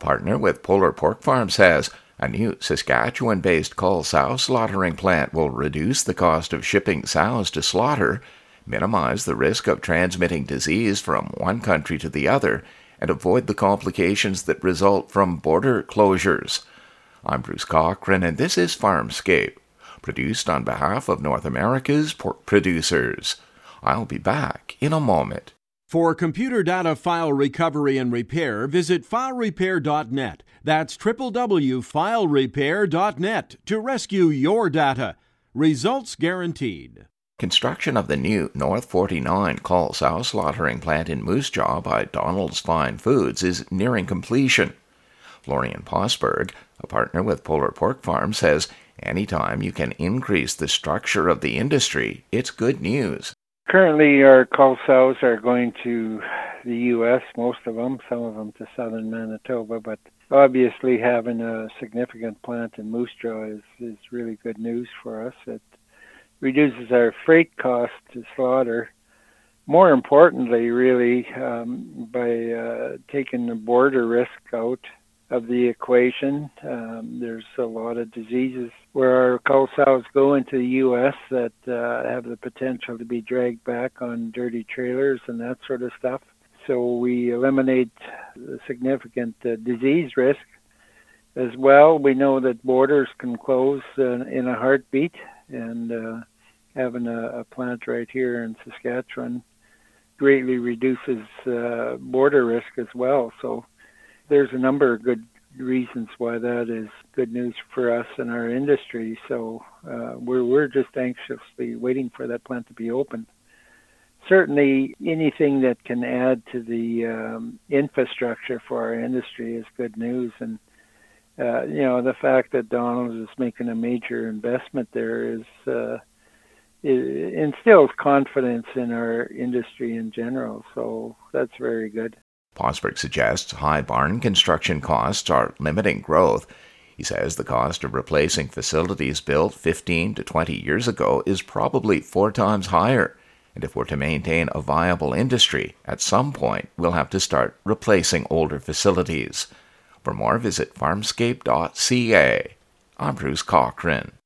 partner with Polar Pork Farm says a new Saskatchewan-based cull sow slaughtering plant will reduce the cost of shipping sows to slaughter, minimize the risk of transmitting disease from one country to the other, and avoid the complications that result from border closures. I'm Bruce Cochran, and this is Farmscape, produced on behalf of North America's pork producers. I'll be back in a moment. For computer data file recovery and repair, visit filerepair.net. That's www.filerepair.net to rescue your data. Results guaranteed. Construction of the new North 49 cull sow slaughtering plant in Moose Jaw by Donald's Fine Foods is nearing completion. Florian Posberg, a partner with Polar Pork Farm, says anytime you can increase the structure of the industry, it's good news. Currently, our cull sows are going to the U.S., most of them, some of them to southern Manitoba, but obviously having a significant plant in Moose Jaw is really good news for us. It reduces our freight cost to slaughter. More importantly, really, by taking the border risk out of the equation. There's a lot of diseases where our cull sows go into the U.S. that have the potential to be dragged back on dirty trailers and that sort of stuff. So we eliminate the significant disease risk. As well, we know that borders can close in a heartbeat, and having a plant right here in Saskatchewan greatly reduces border risk as well. So there's a number of good reasons why that is good news for us and our industry. So we're just anxiously waiting for that plant to be open. Certainly, anything that can add to the infrastructure for our industry is good news. And the fact that Donald's is making a major investment there it instills confidence in our industry in general. So that's very good. Posberg suggests high barn construction costs are limiting growth. He says the cost of replacing facilities built 15 to 20 years ago is probably 4 times higher. And if we're to maintain a viable industry, at some point we'll have to start replacing older facilities. For more, visit farmscape.ca. I'm Bruce Cochran.